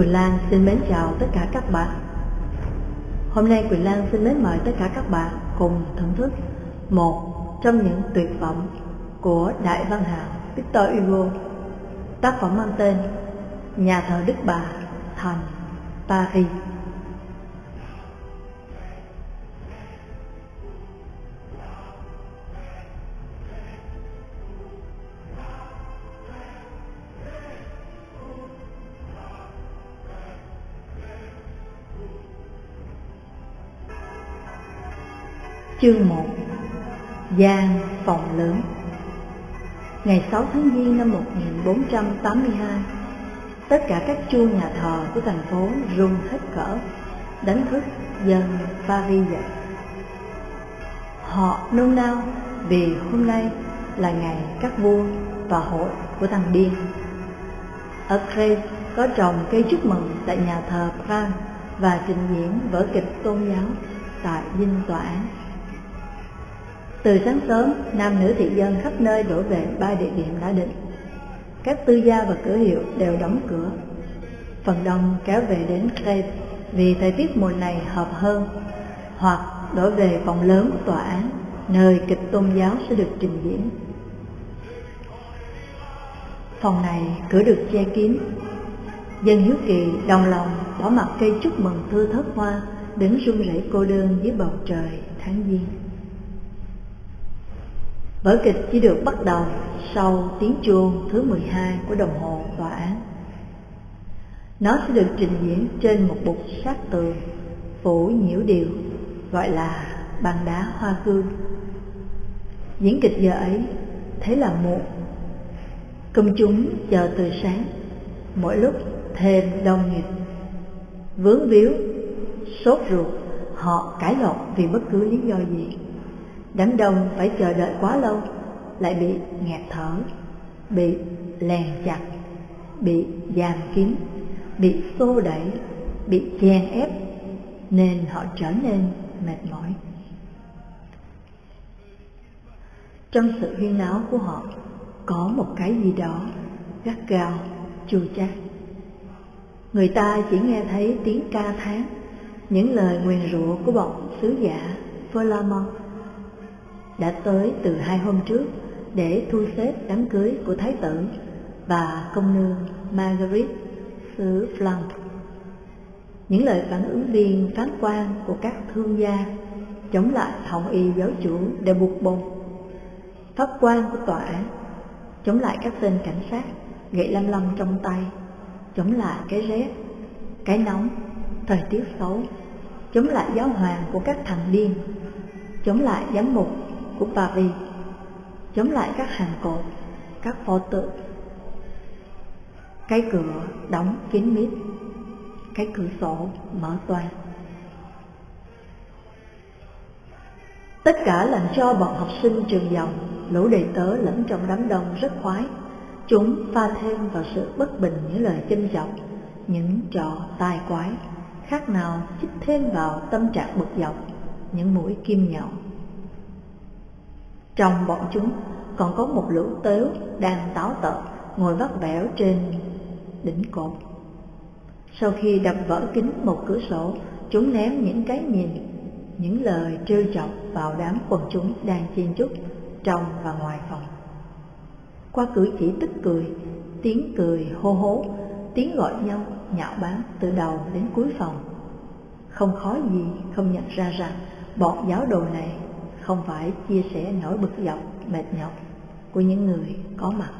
Quỳnh Lan xin mến chào tất cả các bạn. Hôm nay Quỳnh Lan xin mến mời tất cả các bạn cùng thưởng thức một trong những tuyệt phẩm của đại văn hào Victor Hugo. Tác phẩm mang tên Nhà thờ Đức Bà, thành Paris. Chương 1. Gian phòng lớn. Ngày 6 tháng Giêng năm 1482, tất cả các chuông nhà thờ của thành phố rung hết cỡ, đánh thức dân Paris dậy. Họ nôn nao vì hôm nay là ngày các vua và hội của thằng điên. Ở Crève có trồng cây chúc mừng tại nhà thờ Pran và trình diễn vở kịch tôn giáo tại dinh tòa án. Từ sáng sớm, nam nữ thị dân khắp nơi đổ về ba địa điểm đã định. Các tư gia và cửa hiệu đều đóng cửa. Phần đông kéo về đến Crève vì thời tiết mùa này hợp hơn, hoặc đổ về phòng lớn của tòa án, nơi kịch tôn giáo sẽ được trình diễn. Phòng này cửa được che kín. Dân hiếu kỳ đồng lòng bỏ mặc cây chúc mừng thưa thớt hoa, đứng run rẩy cô đơn dưới bầu trời tháng Giêng. Vở kịch chỉ được bắt đầu sau tiếng chuông thứ 12 của đồng hồ tòa án. Nó sẽ được trình diễn trên một bục sát tường phủ nhiễu điều gọi là bằng đá hoa cương. Diễn kịch giờ ấy thế là muộn. Công chúng chờ từ sáng, mỗi lúc thêm đông nghịch. Vướng víu, sốt ruột, họ cãi lộn vì bất cứ lý do gì. Đám đông phải chờ đợi quá lâu, lại bị nghẹt thở, bị lèn chặt, bị giam kín, bị xô đẩy, bị chèn ép, nên họ trở nên mệt mỏi. Trong sự huyên náo của họ có một cái gì đó gắt gao, chua chát. Người ta chỉ nghe thấy tiếng ca thán, những lời nguyền rủa của bọn sứ giả Flamand đã tới từ 2 hôm trước để thu xếp đám cưới của thái tử và công nương Marguerite xứ Flandre. Những lời phản ứng viên phán quan của các thương gia chống lại hồng y giáo chủ de Bourbon, pháp quan của tòa án chống lại các tên cảnh sát gậy lăm lăm trong tay, chống lại cái rét, cái nóng, thời tiết xấu, chống lại giáo hoàng của các thằng điên, chống lại giám mục của Paris, chống lại các hàng cột, các pho tượng. Cái cửa đóng kín mít, cái cửa sổ mở toang. Tất cả làm cho bọn học sinh trường dòng, lũ đầy tớ lẫn trong đám đông rất khoái. Chúng pha thêm vào sự bất bình những lời châm chọc, những trò tai quái, khác nào chích thêm vào tâm trạng bực dọc những mũi kim nhọn. Trong bọn chúng còn có một lũ tếu đang táo tợn ngồi vắt vẻo trên đỉnh cột. Sau khi đập vỡ kính một cửa sổ, chúng ném những cái nhìn, những lời trêu chọc vào đám quần chúng đang chen chúc trong và ngoài phòng. Qua cử chỉ tức cười, tiếng cười hô hố, tiếng gọi nhau nhạo báng từ đầu đến cuối phòng, không khó gì không nhận ra rằng bọn giáo đồ này không phải chia sẻ nỗi bực dọc, mệt nhọc của những người có mặt.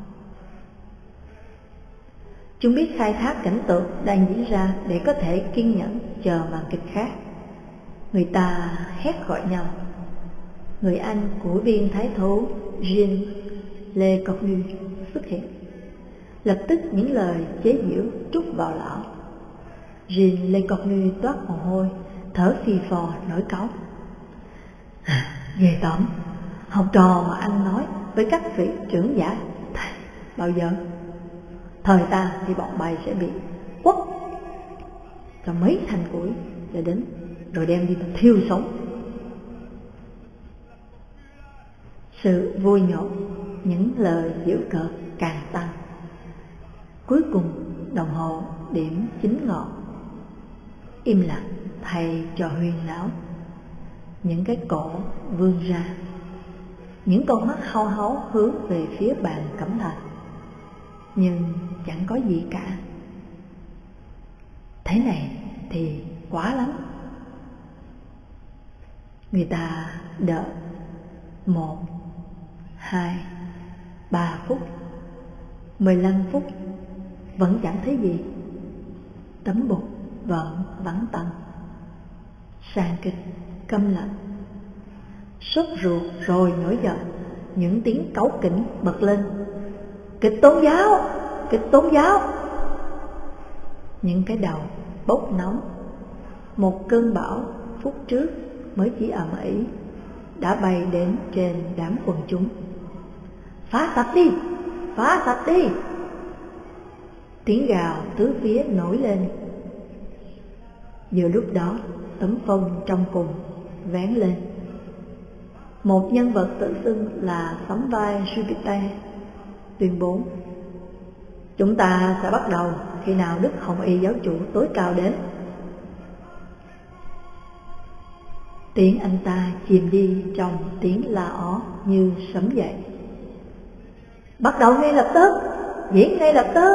Chúng biết khai thác cảnh tượng đang diễn ra để có thể kiên nhẫn chờ màn kịch khác. Người ta hét gọi nhau. Người anh của viên thái thú Jean Le Cornu xuất hiện. Lập tức những lời chế giễu trút vào lão. Jean Le Cornu toát mồ hôi, thở phì phò nổi cáu. Ghê tởm, học trò mà anh nói với các vị trưởng giả bao giờ? Thời ta thì bọn bay sẽ bị quất cho mấy thanh củi để đến, rồi đem đi thiêu sống. Sự vui nhộn, những lời giễu cợt càng tăng. Cuối cùng đồng hồ điểm chính ngọn. Im lặng thay cho huyên náo. Những cái cổ vươn ra, những con mắt hau háu hướng về phía bàn cẩm thạch, nhưng chẳng có gì cả. Thế này thì quá lắm. Người ta đợi 1, 2, 3 phút, 15 phút, vẫn chẳng thấy gì. Tấm bục vẫn vắng tanh. Sàn kịch câm lặng. Sốt ruột rồi nổi giận, những tiếng cáu kỉnh bật lên. Kịch tôn giáo, kịch tôn giáo. Những cái đầu bốc nóng. Một cơn bão phút trước mới chỉ ầm ĩ đã bay đến trên đám quần chúng. Phá sạch đi, phá sạch đi. Tiếng gào tứ phía nổi lên. Giữa lúc đó, tấm phông trong cùng vén lên. Một nhân vật tự xưng là sắm vai Jupiter tuyên bố: chúng ta sẽ bắt đầu khi nào Đức Hồng Y giáo chủ tối cao đến. Tiếng anh ta chìm đi trong tiếng la ó như sấm dậy. Bắt đầu ngay lập tức, diễn ngay lập tức.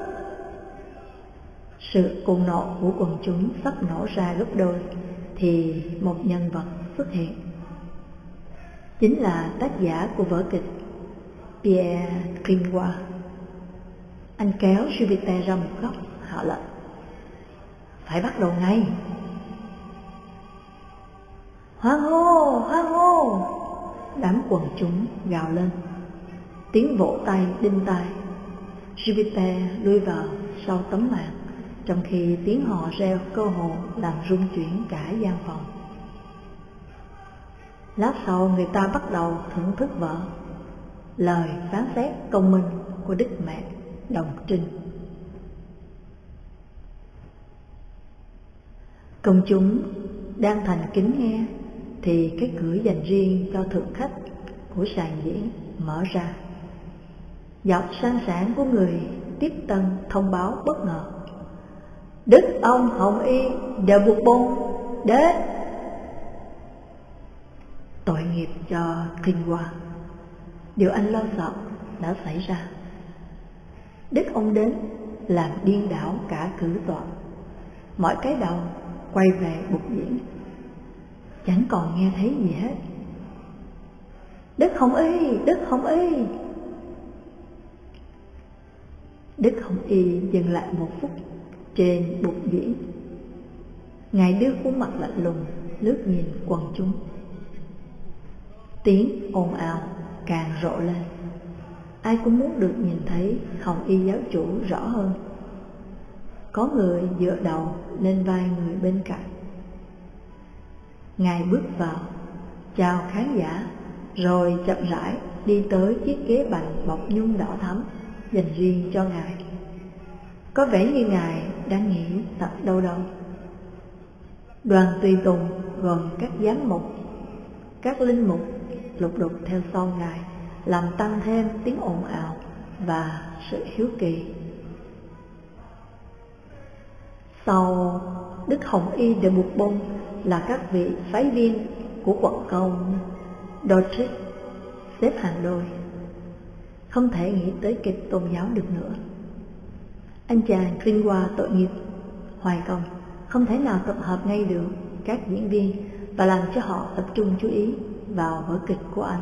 Sự cuồng nộ của quần chúng sắp nổ ra gấp đôi thì một nhân vật xuất hiện. Chính là tác giả của vở kịch Pierre Gringoire. Anh kéo Jupiter ra một góc, hạ lệnh: phải bắt đầu ngay. Hoan hô, hoan hô. Đám quần chúng gào lên. Tiếng vỗ tay đinh tai. Jupiter lui vào sau tấm màn, trong khi tiếng hò reo cơ hồ làm rung chuyển cả gian phòng. Lát sau người ta bắt đầu thưởng thức vở Lời phán xét công minh của Đức Mẹ Đồng Trinh. Công chúng đang thành kính nghe thì cái cửa dành riêng cho thượng khách của sàn diễn mở ra. Giọng sang sảng của người tiếp tân thông báo bất ngờ: Đức ông Hồng Y de Bourbon đến. Tội nghiệp cho Gringoire, điều anh lo sợ đã xảy ra. Đức ông đến làm điên đảo cả cử tọa. Mọi cái đầu quay về bục diễn, chẳng còn nghe thấy gì hết. Đức Hồng Y, Đức Hồng Y. Đức Hồng Y dừng lại một phút trên bục diễn. Ngài đưa khuôn mặt lạnh lùng lướt nhìn quần chúng. Tiếng ồn ào càng rộ lên. Ai cũng muốn được nhìn thấy Hồng Y giáo chủ rõ hơn. Có người dựa đầu lên vai người bên cạnh. Ngài bước vào, chào khán giả, rồi chậm rãi đi tới chiếc ghế bành bọc nhung đỏ thắm dành riêng cho Ngài. Có vẻ như Ngài đang nghĩ thật đâu đâu. Đoàn tùy tùng gồm các giám mục, các linh mục lục đục theo sau Ngài, làm tăng thêm tiếng ồn ào và sự hiếu kỳ. Sau Đức Hồng Y de Bourbon là các vị phái viên của quận công Dorset xếp hàng đôi. Không thể nghĩ tới kịch tôn giáo được nữa. Anh chàng Gringoire tội nghiệp, hoài công, không thể nào tập hợp ngay được các diễn viên và làm cho họ tập trung chú ý vào vở kịch của anh.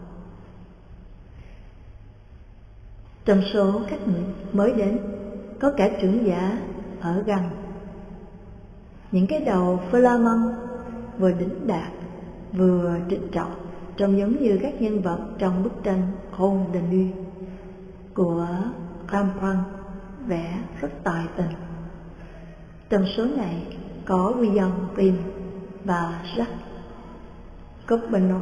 Trong số các người mới đến, có cả trưởng giả ở gần. Những cái đầu Flamand vừa đỉnh đạt vừa trịnh trọng, trông giống như các nhân vật trong bức tranh Conte de Nuit của Rembrandt vẽ rất tài tình. Trong số này có William Grimm và Jacques Coupenon.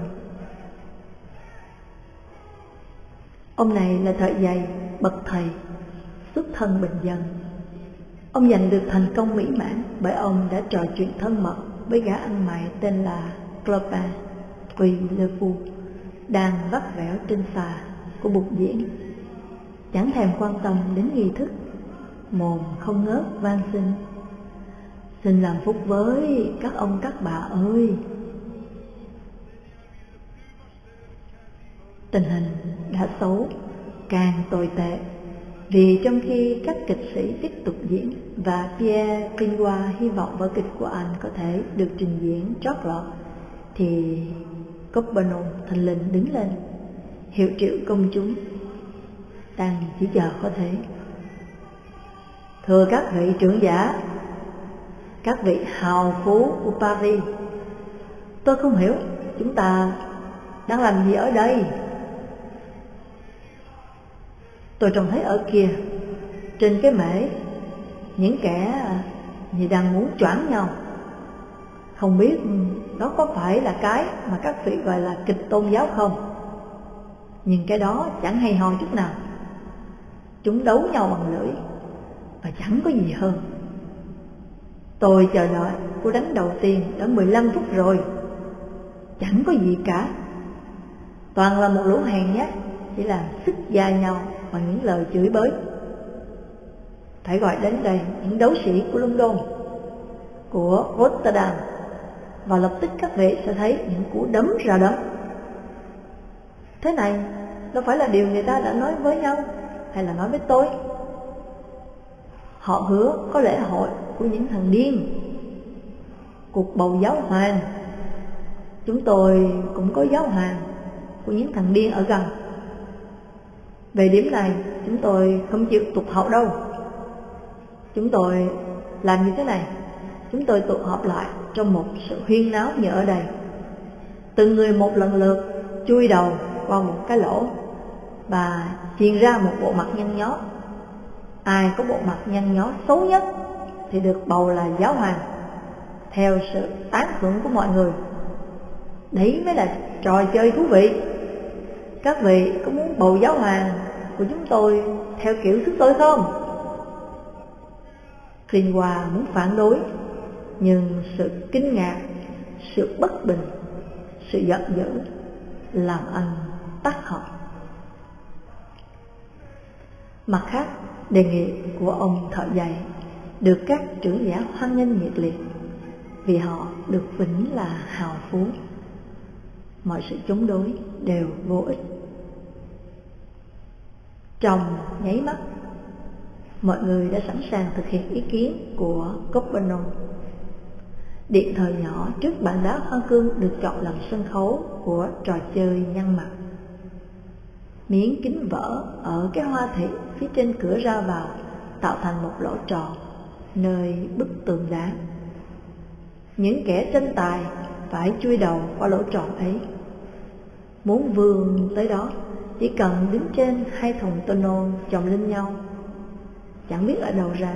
Ông này là thợ giày bậc thầy, xuất thân bình dân. Ông giành được thành công mỹ mãn bởi ông đã trò chuyện thân mật với gã ăn mày tên là Clopin Puy-le-Fou, đang vắt vẻo trên xà của bục diễn, chẳng thèm quan tâm đến nghi thức. mồm không ngớt van xin: xin làm phúc với các ông các bà ơi. Tình hình đã xấu, càng tồi tệ, vì trong khi các kịch sĩ tiếp tục diễn và Pierre Gringoire hy vọng vở kịch của anh có thể được trình diễn trót lọt, thì Coppenon thình lình đứng lên hiệu triệu công chúng đang chỉ chờ có thế: thưa các vị trưởng giả, các vị hào phú của Paris, tôi không hiểu chúng ta đang làm gì ở đây. Tôi trông thấy ở kia, trên cái mễ, những kẻ như đang muốn choảng nhau. Không biết đó có phải là cái mà các vị gọi là kịch tôn giáo không? Nhưng cái đó chẳng hay ho chút nào. Chúng đấu nhau bằng lưỡi và chẳng có gì hơn. Tôi chờ đợi cú đánh đầu tiên đã 15 phút rồi, chẳng có gì cả. Toàn là một lũ hèn nhát chỉ làm sức da nhau bằng những lời chửi bới. Phải gọi đến đây những đấu sĩ của London, của Rotterdam, và lập tức các vị sẽ thấy những cú đấm ra đấm. Thế này đâu phải là điều người ta đã nói với nhau hay là nói với tôi. Họ hứa có lễ hội của những thằng điên, cuộc bầu giáo hoàng. Chúng tôi cũng có giáo hoàng của những thằng điên ở gần. Về điểm này chúng tôi không chịu tụt hậu đâu. Chúng tôi làm như thế này: chúng tôi tụ họp lại trong một sự huyên náo như ở đây. Từng người một lần lượt chui đầu qua một cái lỗ và truyền ra một bộ mặt nhăn nhó. Ai có bộ mặt nhăn nhó xấu nhất thì được bầu là giáo hoàng, theo sự tán thưởng của mọi người. Đấy mới là trò chơi thú vị. Các vị có muốn bầu giáo hoàng của chúng tôi theo kiểu chúng tôi không? Gringoire muốn phản đối, nhưng sự kinh ngạc, sự bất bình, sự giận dữ làm anh tắt họng. Mặt khác, đề nghị của ông thợ giày được các trưởng giả hoan nghênh nhiệt liệt, vì họ được vĩnh là hào phú. Mọi sự chống đối đều vô ích. Trong nháy mắt, mọi người đã sẵn sàng thực hiện ý kiến của Coppenon. Điện thờ nhỏ trước bàn đá hoa cương được chọn làm sân khấu của trò chơi nhăn mặt. Miếng kính vỡ ở cái hoa thị phía trên cửa ra vào tạo thành một lỗ tròn nơi bức tường đá. Những kẻ tranh tài phải chui đầu qua lỗ tròn ấy. Muốn vươn tới đó chỉ cần đứng trên hai thùng tonneau chồng lên nhau, chẳng biết ở đâu ra.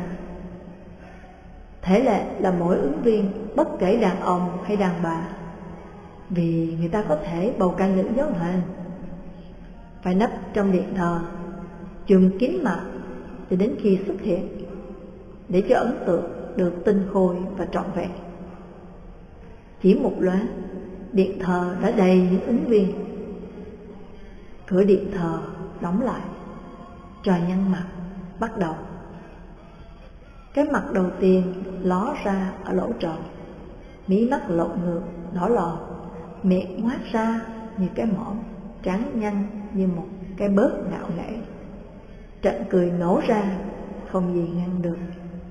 Thể lệ là mỗi ứng viên, bất kể đàn ông hay đàn bà, vì người ta có thể bầu ca nữ giáo hoàng, phải nấp trong điện thờ, chùm kín mặt cho đến khi xuất hiện, để cho ấn tượng được tinh khôi và trọn vẹn. Chỉ một loáng, điện thờ đã đầy những ứng viên. Cửa điện thờ đóng lại, trò nhăn mặt bắt đầu. Cái mặt đầu tiên ló ra ở lỗ tròn, mí mắt lộn ngược đỏ lò, miệng ngoác ra như cái mõm, trắng nhăn như một cái bớt ngạo nghễ. Trận cười nổ ra, không gì ngăn được.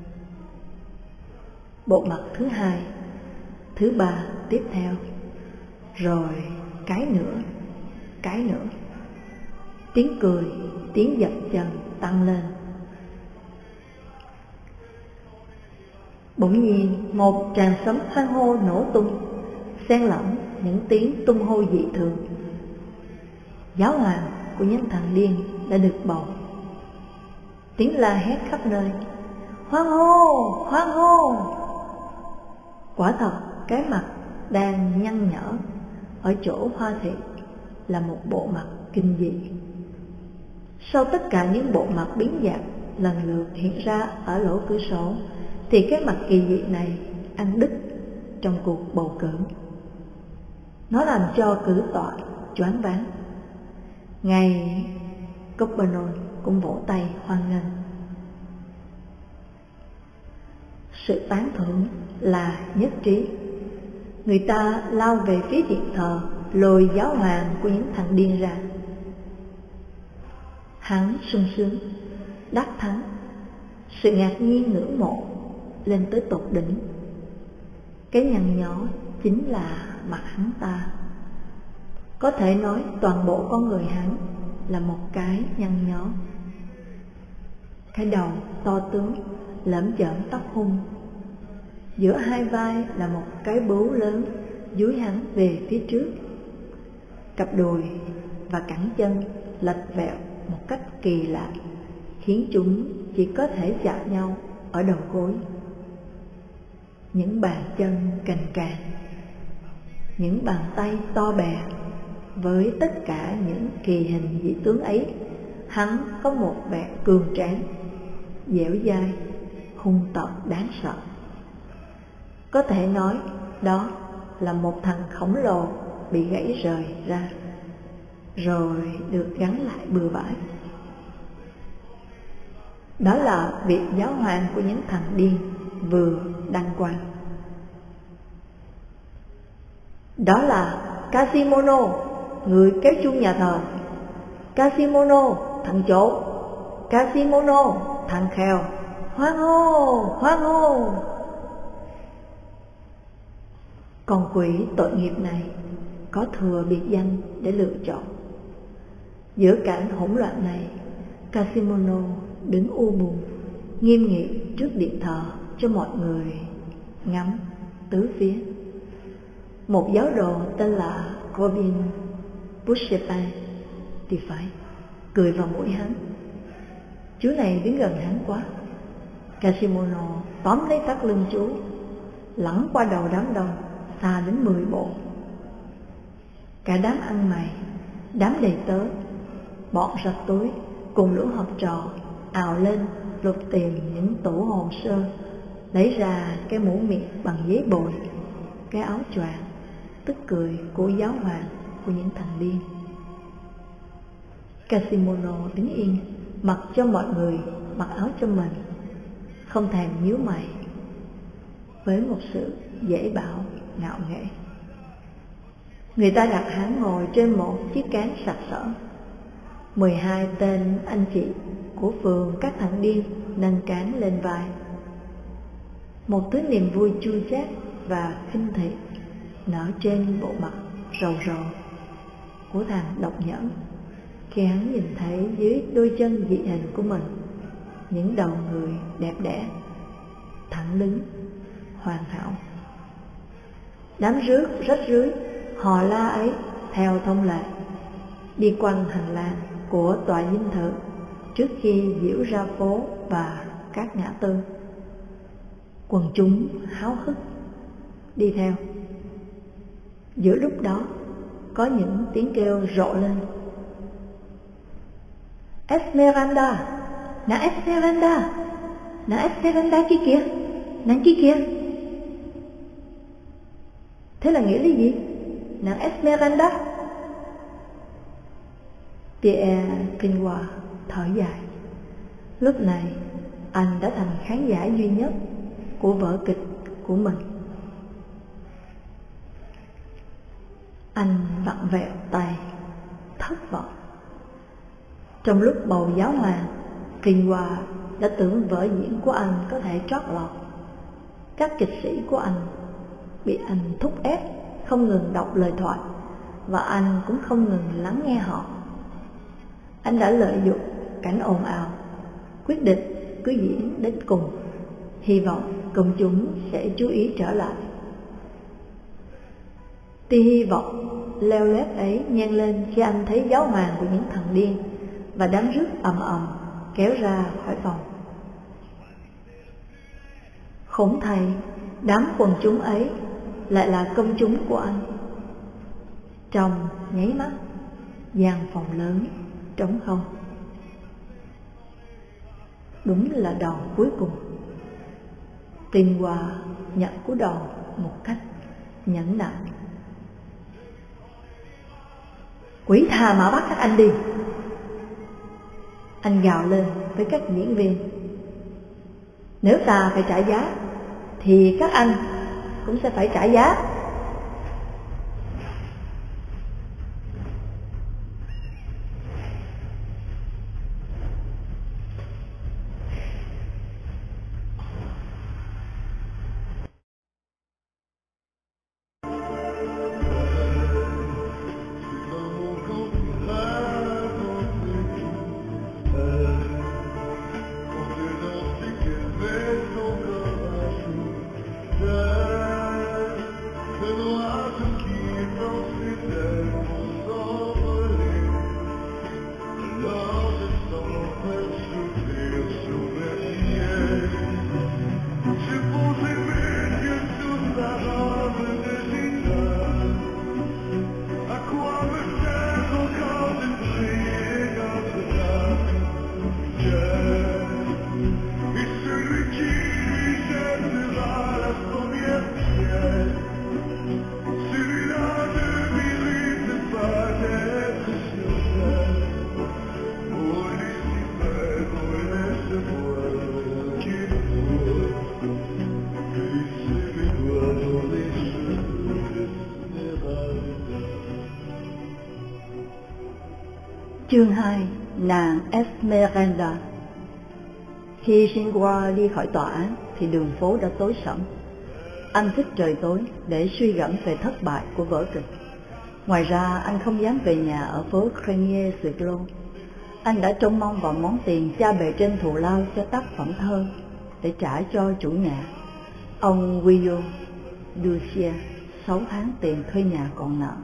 Bộ mặt thứ hai, thứ ba tiếp theo, rồi cái nữa. Tiếng cười, tiếng dậm chân tăng lên. Bỗng nhiên một tràng sấm hoan hô nổ tung, xen lẫn những tiếng tung hô dị thường. Giáo hoàng của những thằng điên đã được bầu. Tiếng la hét khắp nơi: hoan hô, hoan hô! Quả thật, cái mặt đang nhăn nhở ở chỗ hoa thị là một bộ mặt kinh dị. Sau tất cả những bộ mặt biến dạng lần lượt hiện ra ở lỗ cửa sổ, thì cái mặt kỳ dị này ăn đứt trong cuộc bầu cử. Nó làm cho cử tọa choáng váng. Ngay Coppenon cũng vỗ tay hoan nghênh. sự tán thưởng là nhất trí. Người ta lao về phía điện thờ, lôi giáo hoàng của những thằng điên ra. Hắn sung sướng, đắc thắng, sự ngạc nhiên ngưỡng mộ lên tới tột đỉnh. Cái nhăn nhó chính là mặt hắn ta. Có thể nói toàn bộ con người hắn là một cái nhăn nhó. Cái đầu to tướng, lởm chởm tóc hung. Giữa hai vai là một cái bướu lớn dúi hắn về phía trước. Cặp đùi và cẳng chân lệch vẹo một cách kỳ lạ, khiến chúng chỉ có thể chạm nhau ở đầu gối. Những bàn chân cành càng, những bàn tay to bè. Với tất cả những kỳ hình dị tướng ấy, hắn có một vẻ cường tráng, dẻo dai, hung tợn đáng sợ. Có thể nói đó là một thằng khổng lồ bị gãy rời ra, rồi được gắn lại bừa bãi. Đó là vị giáo hoàng của những thằng điên vừa đăng quang. Đó là Quasimodo, người kéo chuông nhà thờ. Quasimodo, thằng trộm. Quasimodo, thằng khèo. Hoan hô, hoan hô. Con quỷ tội nghiệp này có thừa biệt danh để lựa chọn. Giữa cảnh hỗn loạn này, Quasimodo đứng u buồn, nghiêm nghị trước điện thờ cho mọi người ngắm tứ phía. Một giáo đồ tên là Robin Bouchepin thì phải cười vào mũi hắn. Chú này đứng gần hắn quá. Quasimodo tóm lấy thắt lưng chú, lẳng qua đầu đám đông xa đến 10 bộ. Cả đám ăn mày, đám đầy tớ, bọn rạch túi cùng lũ học trò ào lên lục tìm những tủ hồ sơ, lấy ra cái mũ miệng bằng giấy bồi, cái áo choàng tức cười của giáo hoàng của những thằng điên. Quasimodo đứng yên, mặc cho mọi người mặc áo cho mình, không thèm nhíu mày, với một sự dễ bảo ngạo nghễ. Người ta đặt hắn ngồi trên một chiếc cán sặc sỡ. 12 tên anh chị của phường các thằng điên nâng cán lên vai. Một thứ niềm vui chua chát và khinh thị nở trên bộ mặt rầu rầu của thằng độc nhẫn khi hắn nhìn thấy dưới đôi chân dị hình của mình những đầu người đẹp đẽ, thẳng lưng, hoàn hảo. Đám rước rách rưới hò la ấy theo thông lệ đi quanh hành lang của tòa dinh thự trước khi diễu ra phố và các ngã tư. Quần chúng háo hức đi theo. Giữa lúc đó có những tiếng kêu rộ lên: Esmeralda, nàng Esmeralda, nàng Esmeralda kia kìa, nàng kia kìa. Thế là nghĩa là gì? Nàng Esmeralda. Pierre kinh hoàng thở dài. Lúc này anh đã thành khán giả duy nhất của vở kịch của mình. Anh vặn vẹo tay, thất vọng. Trong lúc bầu giáo hoàng, kinh hoàng đã tưởng vở diễn của anh có thể trót lọt. Các kịch sĩ của anh bị anh thúc ép không ngừng đọc lời thoại, và anh cũng không ngừng lắng nghe họ. Anh đã lợi dụng cảnh ồn ào, quyết định cứ diễn đến cùng, hy vọng công chúng sẽ chú ý trở lại. Tia hy vọng leo lét ấy nhen lên khi anh thấy giáo hoàng của những thằng điên và đám rước ầm ầm kéo ra khỏi phòng. Khốn thay, đám quần chúng ấy lại là công chúng của anh. Trong nháy mắt, gian phòng lớn trống không. Đúng là đòn cuối cùng. Tinh Hoa nhận cú đòn một cách nhẫn nại. Quỷ tha mà bắt các anh đi. Anh gào lên với các diễn viên. Nếu ta phải trả giá, thì các anh cũng sẽ phải trả giá. Chương 2. Nàng Esmeralda. Khi Xinhua đi khỏi tòa án thì đường phố đã tối sẫm. Anh thích trời tối để suy gẫm về thất bại của vở kịch. Ngoài ra anh không dám về nhà ở phố Grenier-sur-Glô. Anh đã trông mong vào món tiền cha bề trên thù lao cho tác phẩm thơ để trả cho chủ nhà, ông Guillaume Ducier, 6 tháng tiền thuê nhà còn nợ.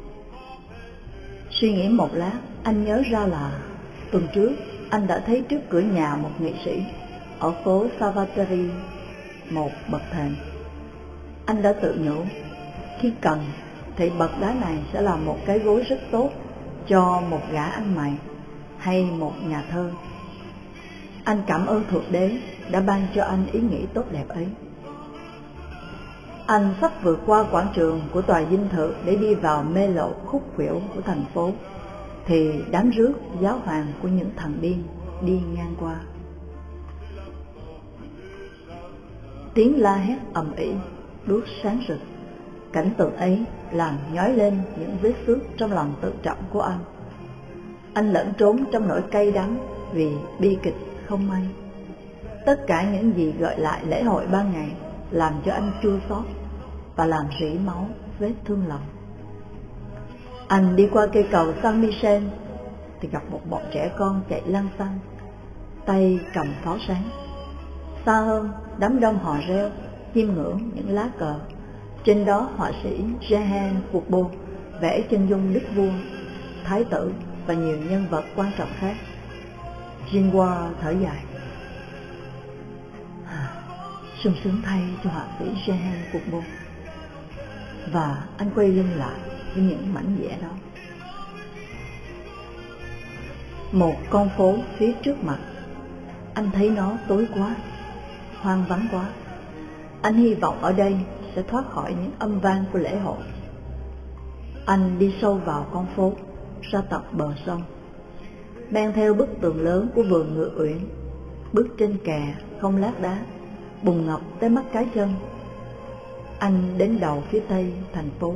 Suy nghĩ một lát, anh nhớ ra là tuần trước anh đã thấy trước cửa nhà một nghệ sĩ ở phố Salvatore một bậc thềm. Anh đã tự nhủ, khi cần thì bậc đá này sẽ là một cái gối rất tốt cho một gã ăn mày hay một nhà thơ. Anh cảm ơn Thượng Đế đã ban cho anh ý nghĩ tốt đẹp ấy. Anh sắp vượt qua quảng trường của tòa dinh thự để đi vào mê lộ khúc khuỷu của thành phố, thì đám rước giáo hoàng của những thằng điên đi ngang qua. Tiếng la hét ầm ĩ, đuốc sáng rực. Cảnh tượng ấy làm nhói lên những vết xước trong lòng tự trọng của anh. Anh lẫn trốn trong nỗi cay đắng vì bi kịch không may. Tất cả những gì gợi lại lễ hội ban ngày làm cho anh chua xót và làm rỉ máu vết thương lòng. Anh đi qua cây cầu Saint Michel thì gặp một bọn trẻ con chạy lăng xăng, tay cầm pháo sáng. Xa hơn, đám đông hò reo, chiêm ngưỡng những lá cờ. Trên đó họa sĩ Jehan Foucault vẽ chân dung đức vua, thái tử và nhiều nhân vật quan trọng khác. Xinhua thở dài. Sung sướng thay cho họa sĩ Jehan Foucault. Và anh quay lưng lại với những mảnh vẽ đó. Một con phố phía trước mặt. Anh thấy nó tối quá, hoang vắng quá. Anh hy vọng ở đây sẽ thoát khỏi những âm vang của lễ hội. Anh đi sâu vào con phố, ra tận bờ sông, men theo bức tường lớn của vườn Ngự Uyển, bước trên kè không lát đá, bùn ngập tới mắt cá chân. Anh đến đầu phía tây thành phố.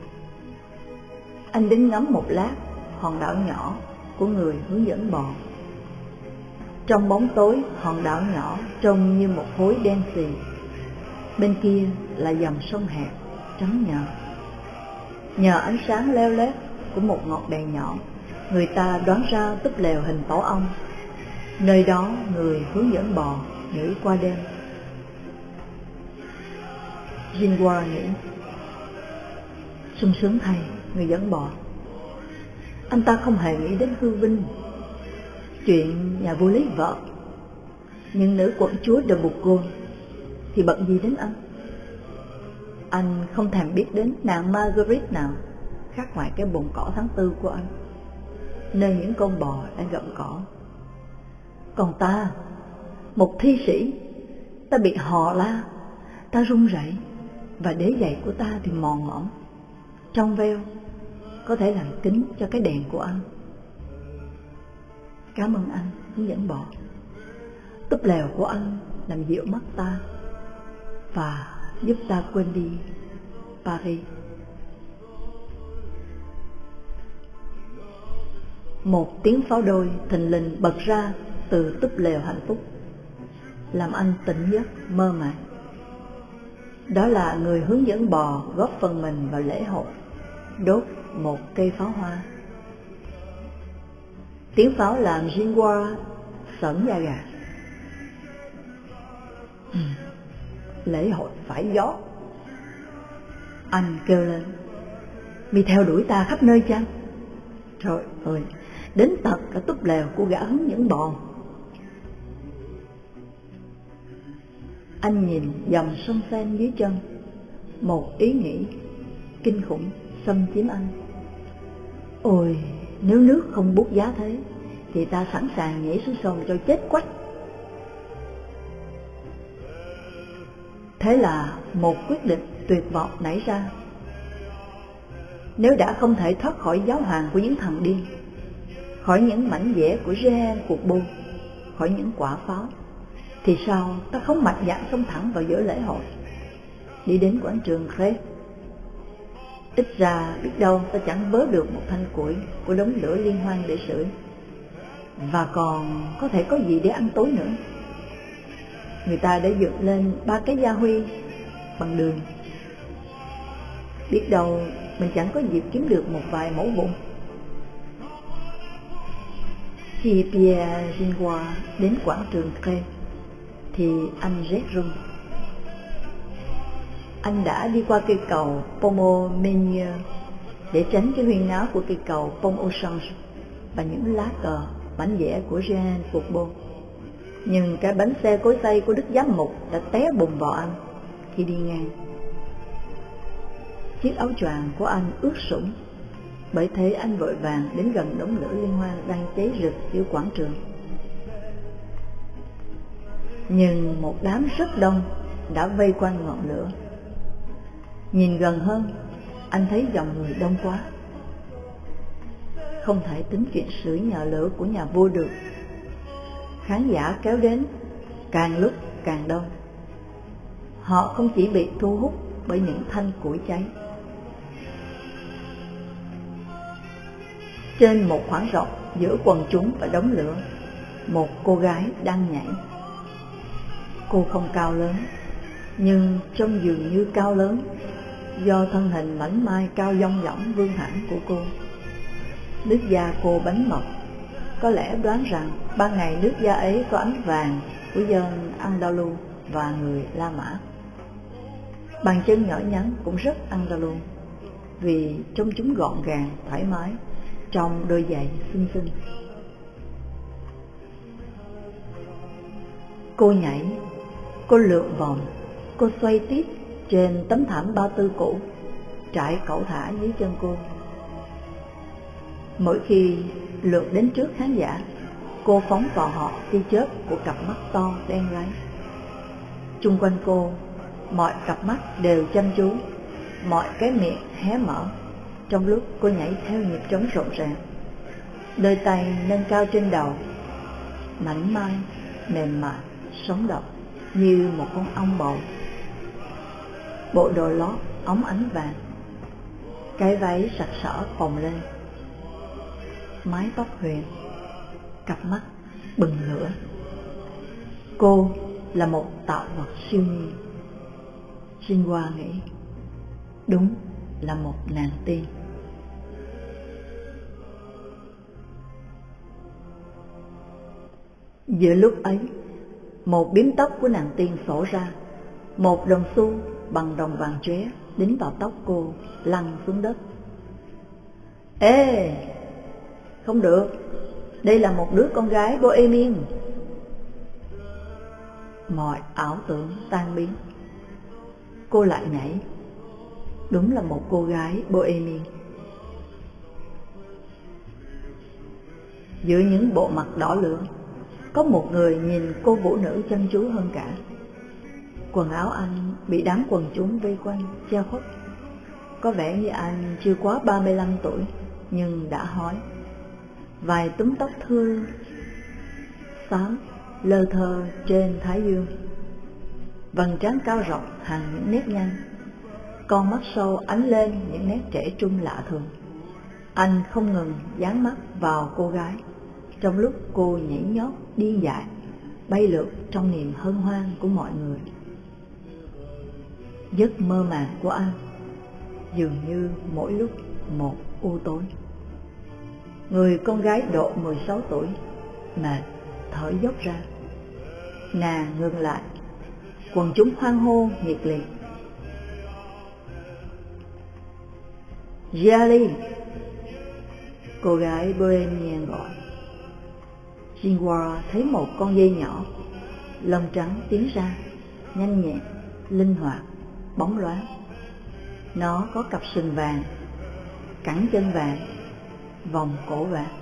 Anh đến ngắm một lát hòn đảo nhỏ của người hướng dẫn bò. Trong bóng tối, hòn đảo nhỏ trông như một khối đen xì. Bên kia là dòng sông hẹp trắng nhờ. Nhờ ánh sáng leo lét của một ngọn đèn nhỏ, người ta đoán ra túp lều hình tổ ong. Nơi đó người hướng dẫn bò nghỉ qua đêm. Xinhua nghĩ, sung sướng thay người dẫn bò. Anh ta không hề nghĩ đến hư vinh, chuyện nhà vua lấy vợ. Nhưng nữ quận chúa de Bourgogne thì bận gì đến anh? Anh không thèm biết đến nàng Marguerite nào khác ngoài cái bồn cỏ tháng 4 của anh, nơi những con bò đang gặm cỏ. Còn ta, một thi sĩ, ta bị hò la, ta run rẩy, và đế giày của ta thì mòn mỏng, trong veo, có thể làm kính cho cái đèn của anh. Cảm ơn anh hướng dẫn bò. Túp lều của anh làm dịu mắt ta. và giúp ta quên đi Paris. Một tiếng pháo đôi thình lình bật ra từ túp lều hạnh phúc, làm anh tỉnh giấc mơ màng. Đó là người hướng dẫn bò góp phần mình vào lễ hội đốt một cây pháo hoa. Tiếng pháo làm Jinhua sởn da gà. Lễ hội phải gió. Anh kêu lên, mi theo đuổi ta khắp nơi chăng? Trời ơi, đến tận cả túp lều của gã hướng dẫn bò. Anh nhìn dòng sông Sen dưới chân, một ý nghĩ kinh khủng xâm chiếm anh. Ôi, nếu nước không bút giá thế thì ta sẵn sàng nhảy xuống sông cho chết quách. Thế là một quyết định tuyệt vọng nảy ra. Nếu đã không thể thoát khỏi giáo hoàng của những thằng điên, khỏi những mảnh vẽ của Jean Cocteau, khỏi những quả pháo, thì sao ta không mạnh dạn xông thẳng vào giữa lễ hội, đi đến quảng trường Grève. Ít ra biết đâu ta chẳng vớ được một thanh củi của đống lửa liên hoan để sưởi, và còn có thể có gì để ăn tối nữa. Người ta đã dựng lên 3 cái gia huy bằng đường, biết đâu mình chẳng có dịp kiếm được một vài mẫu vụn. Khi Pierre Jinhua đến quảng trường Grève thì anh rét run. Anh đã đi qua cây cầu Pont au Menier để tránh cái huyên náo của cây cầu Pont au Change và những lá cờ mảnh vẽ của Jean Cocteau. Nhưng cái bánh xe cối xay của Đức Giám Mục đã té bùng vào anh khi đi ngang. Chiếc áo choàng của anh ướt sũng, bởi thế anh vội vàng đến gần đống lửa liên hoan đang cháy rực giữa quảng trường. Nhưng một đám rất đông đã vây quanh ngọn lửa. Nhìn gần hơn, anh thấy dòng người đông quá, không thể tính chuyện sưởi nhờ lửa của nhà vua được. Khán giả kéo đến càng lúc càng đông. Họ không chỉ bị thu hút bởi những thanh củi cháy. Trên một khoảng rộng giữa quần chúng và đống lửa, một cô gái đang nhảy. Cô không cao lớn, nhưng trông dường như cao lớn do thân hình mảnh mai cao dong dỏng vươn thẳng của cô. Nước da cô bánh mật, có lẽ đoán rằng ban ngày nước da ấy có ánh vàng của dân Andalus và người La Mã. Bàn chân nhỏ nhắn cũng rất Andalus, vì trông chúng gọn gàng, thoải mái trong đôi giày xinh xinh. Cô nhảy, cô lượn vòng, cô xoay tít trên tấm thảm ba tư cũ trải cẩu thả dưới chân cô. Mỗi khi lượn đến trước khán giả, cô phóng vào họ tia chớp của cặp mắt to đen láy. Chung quanh cô, mọi cặp mắt đều chăm chú, mọi cái miệng hé mở trong lúc cô nhảy theo nhịp trống rộn ràng. Đôi tay nâng cao trên đầu, mảnh mai, mềm mại, sống động như một con ong bầu. Bộ đồ lót óng ánh vàng, cái váy sặc sỡ phồng lên, mái tóc huyền, cặp mắt bừng lửa. Cô là một tạo vật siêu nhiên. Jinhua nghĩ, đúng là một nàng tiên. Giữa lúc ấy, một biếm tóc của nàng tiên xổ ra, một đồng xu bằng đồng vàng chóe đính vào tóc cô, lăn xuống đất. Ê, không được, đây là một đứa con gái Bohemian. Mọi ảo tưởng tan biến. Cô lại nhảy, đúng là một cô gái Bohemian. Giữa những bộ mặt đỏ lửa, có một người nhìn cô vũ nữ chăm chú hơn cả. Quần áo anh bị đám quần chúng vây quanh che khuất. Có vẻ như anh chưa quá 35 tuổi, nhưng đã hói. Vài túm tóc thưa xám lơ thơ trên thái dương. vầng trán cao rộng hằn những nếp nhăn, con mắt sâu ánh lên những nét trẻ trung lạ thường. Anh không ngừng dán mắt vào cô gái, trong lúc cô nhảy nhót điên dại, bay lượn trong niềm hân hoan của mọi người. Giấc mơ màng của anh dường như mỗi lúc một u tối. Người con gái độ 16 tuổi mệt thở dốc ra, nàng ngừng lại, quần chúng hoan hô nhiệt liệt. Jali, cô gái Bohemian gọi. Jinhua thấy một con dê nhỏ, lông trắng tiến ra, nhanh nhẹn, linh hoạt, bóng loáng. Nó có cặp sừng vàng, cẳng chân vàng, vòng cổ vàng.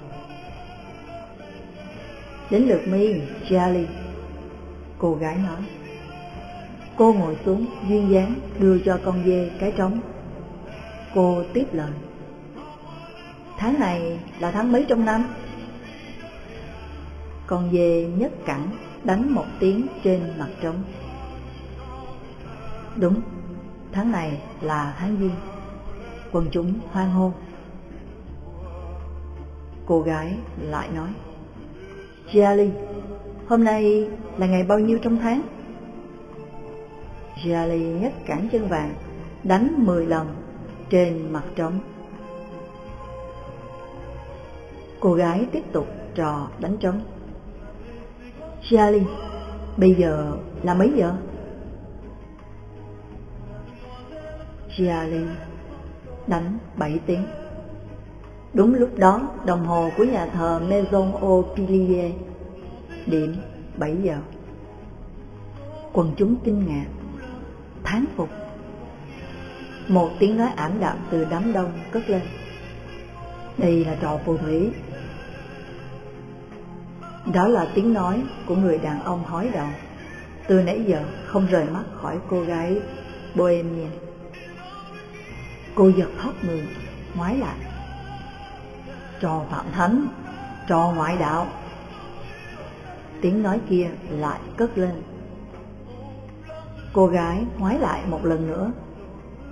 Đến lượt mi, Jali, cô gái nói. Cô ngồi xuống duyên dáng đưa cho con dê cái trống. Cô tiếp lời. Tháng này là tháng mấy trong năm? Con dê nhấc cẳng đánh một tiếng trên mặt trống. Đúng, tháng này là tháng Giêng. Quần chúng hoan hô. Cô gái lại nói. Jali, hôm nay là ngày bao nhiêu trong tháng? Jali nhấc cẳng chân vàng đánh 10 lần trên mặt trống. Cô gái tiếp tục trò đánh trống. Jali, bây giờ là mấy giờ? Jali đánh 7 tiếng. Đúng lúc đó, đồng hồ của nhà thờ Maison aux Piliers điểm 7 giờ. Quần chúng kinh ngạc, thán phục. Một tiếng nói ảm đạm từ đám đông cất lên. Đây là trò phù thủy. Đó là tiếng nói của người đàn ông hói đầu, từ nãy giờ không rời mắt khỏi cô gái Bohemian. Cô giật thót người, ngoái lại. Trò phạm thánh, trò ngoại đạo. Tiếng nói kia lại cất lên. Cô gái ngoái lại một lần nữa,